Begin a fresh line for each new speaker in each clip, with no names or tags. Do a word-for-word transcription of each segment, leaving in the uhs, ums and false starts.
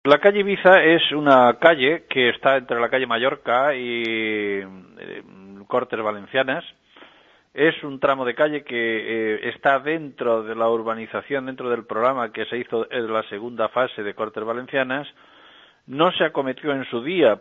La calle Ibiza es una calle que está entre la calle Mallorca y eh, Cortes Valencianas. Es un tramo de calle que eh, está dentro de la urbanización, dentro del programa que se hizo en la segunda fase de Cortes Valencianas. No se acometió en su día,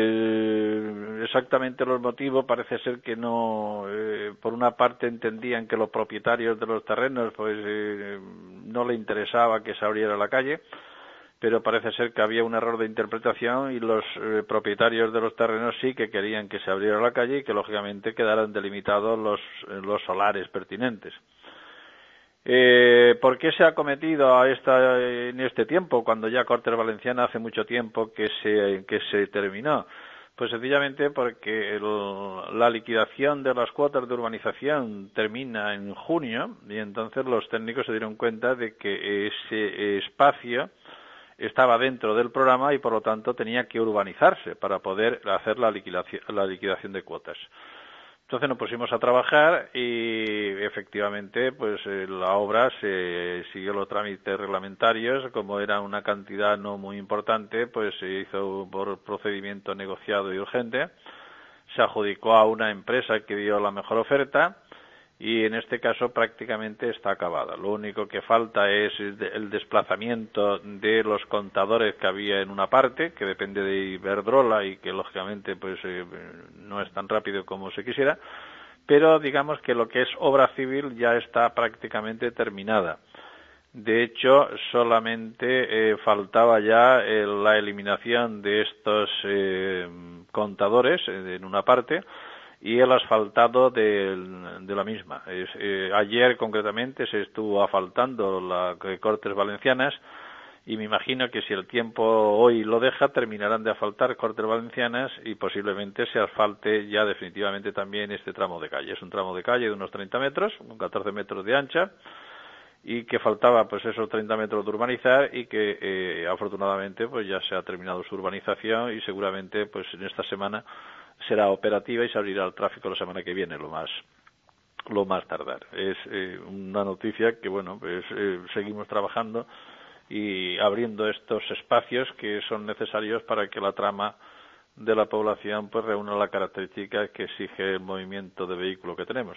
pues exactamente los motivos parece ser que no, eh, por una parte entendían que los propietarios de los terrenos pues eh, no le interesaba que se abriera la calle, pero parece ser que había un error de interpretación y los eh, propietarios de los terrenos sí que querían que se abriera la calle y que lógicamente quedaran delimitados los, los solares pertinentes. Eh, ¿Por qué se ha cometido a esta, en este tiempo, cuando ya Cortes Valenciana hace mucho tiempo que se, que se terminó? Pues sencillamente porque el, la liquidación de las cuotas de urbanización termina en junio y entonces los técnicos se dieron cuenta de que ese espacio estaba dentro del programa y por lo tanto tenía que urbanizarse para poder hacer la liquidación, la liquidación de cuotas. Entonces nos pusimos a trabajar y efectivamente pues eh, la obra se siguió los trámites reglamentarios. Como era una cantidad no muy importante, pues se hizo por procedimiento negociado y urgente, se adjudicó a una empresa que dio la mejor oferta y en este caso prácticamente está acabada. Lo único que falta es el desplazamiento de los contadores que había en una parte, que depende de Iberdrola y que lógicamente pues eh, no es tan rápido como se quisiera, pero digamos que lo que es obra civil ya está prácticamente terminada. De hecho, solamente eh, faltaba ya eh, la eliminación de estos eh, contadores eh, en una parte y el asfaltado de, de la misma. Es, eh, ayer concretamente se estuvo asfaltando la Cortes Valencianas y me imagino que si el tiempo hoy lo deja terminarán de asfaltar Cortes Valencianas y posiblemente se asfalte ya definitivamente también este tramo de calle. Es un tramo de calle de unos treinta metros, con catorce metros de ancha y que faltaba pues esos treinta metros de urbanizar y que eh, afortunadamente pues ya se ha terminado su urbanización y seguramente pues en esta semana será operativa y se abrirá al tráfico la semana que viene, lo más lo más tardar. Es eh, una noticia que, bueno, pues eh, seguimos trabajando y abriendo estos espacios que son necesarios para que la trama de la población pues reúna la característica que exige el movimiento de vehículo que tenemos.